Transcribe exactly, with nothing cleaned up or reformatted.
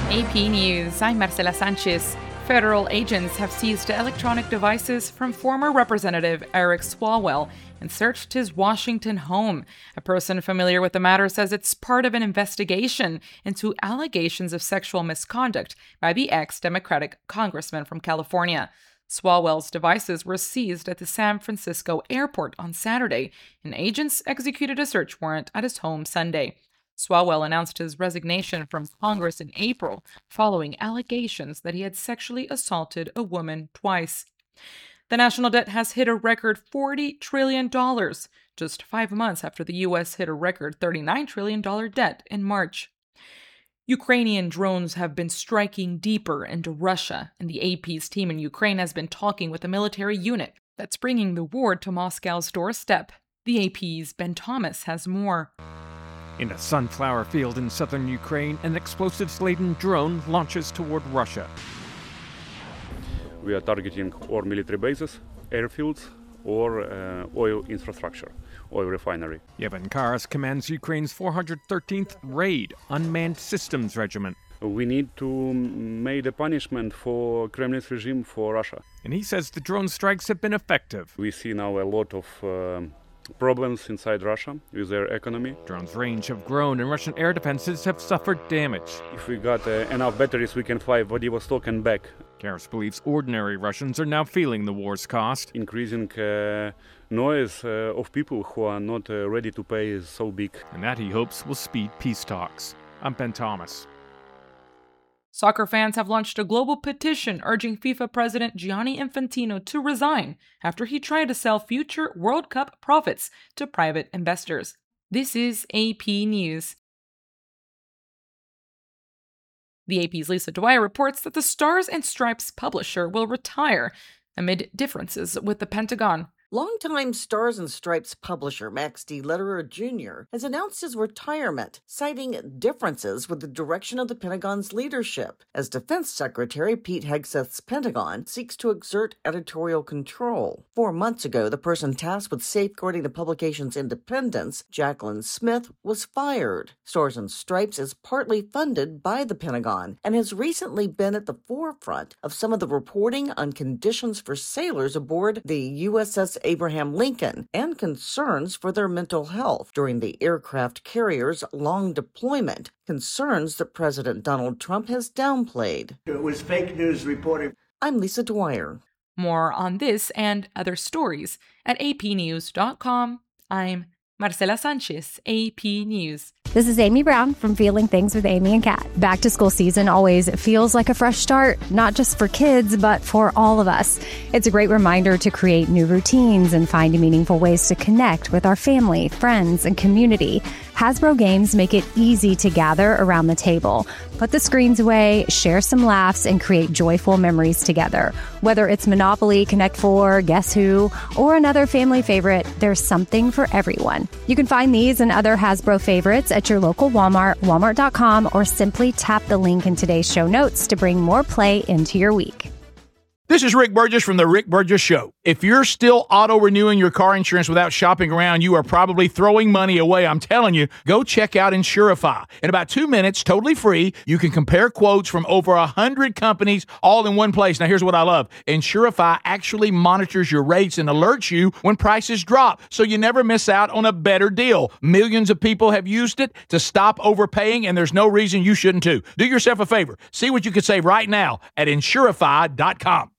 A P News, I'm Marcela Sanchez. Federal agents have seized electronic devices from former Representative Eric Swalwell and searched his Washington home. A person familiar with the matter says it's part of an investigation into allegations of sexual misconduct by the ex-Democratic congressman from California. Swalwell's devices were seized at the San Francisco airport on Saturday, and agents executed a search warrant at his home Sunday. Swalwell announced his resignation from Congress in April following allegations that he had sexually assaulted a woman twice. The national debt has hit a record forty trillion dollars, just five months after the U S hit a record thirty-nine trillion dollars debt in March. Ukrainian drones have been striking deeper into Russia, and the A P's team in Ukraine has been talking with a military unit that's bringing the war to Moscow's doorstep. The A P's Ben Thomas has more. In a sunflower field in southern Ukraine, an explosives-laden drone launches toward Russia. We are targeting or military bases, airfields, or uh, oil infrastructure, oil refinery. Yevhen Karas commands Ukraine's four hundred thirteenth Raid Unmanned Systems Regiment. We need to make a punishment for Kremlin's regime for Russia. And he says the drone strikes have been effective. We see now a lot of um, problems inside Russia with their economy. Drones' range have grown and Russian air defenses have suffered damage. If we got uh, enough batteries, we can fly Vladivostok and back. Karas believes ordinary Russians are now feeling the war's cost. Increasing uh, noise uh, of people who are not uh, ready to pay is so big. And that, he hopes, will speed peace talks. I'm Ben Thomas. Soccer fans have launched a global petition urging FIFA President Gianni Infantino to resign after he tried to sell future World Cup profits to private investors. This is A P News. The A P's Lisa Dwyer reports that the Stars and Stripes publisher will retire amid differences with the Pentagon. Longtime Stars and Stripes publisher Max D. Lederer Junior has announced his retirement, citing differences with the direction of the Pentagon's leadership, as Defense Secretary Pete Hegseth's Pentagon seeks to exert editorial control. Four months ago, the person tasked with safeguarding the publication's independence, Jacqueline Smith, was fired. Stars and Stripes is partly funded by the Pentagon and has recently been at the forefront of some of the reporting on conditions for sailors aboard the U S S Abraham Lincoln and concerns for their mental health during the aircraft carrier's long deployment, concerns that President Donald Trump has downplayed. It was fake news reporting. I'm Lisa Dwyer. More on this and other stories at a p news dot com. I'm Marcela Sanchez, A P News. This is Amy Brown from Feeling Things with Amy and Kat. Back to school season always feels like a fresh start, not just for kids, but for all of us. It's a great reminder to create new routines and find meaningful ways to connect with our family, friends, and community. Hasbro games make it easy to gather around the table. Put the screens away, share some laughs, and create joyful memories together. Whether it's Monopoly, Connect Four, Guess Who, or another family favorite, there's something for everyone. You can find these and other Hasbro favorites at your local Walmart, walmart dot com, or simply tap the link in today's show notes to bring more play into your week. This is Rick Burgess from The Rick Burgess Show. If you're still auto-renewing your car insurance without shopping around, you are probably throwing money away. I'm telling you, go check out Insurify. In about two minutes, totally free, you can compare quotes from over one hundred companies all in one place. Now, here's what I love. Insurify actually monitors your rates and alerts you when prices drop, so you never miss out on a better deal. Millions of people have used it to stop overpaying, and there's no reason you shouldn't too. Do yourself a favor. See what you can save right now at Insurify dot com.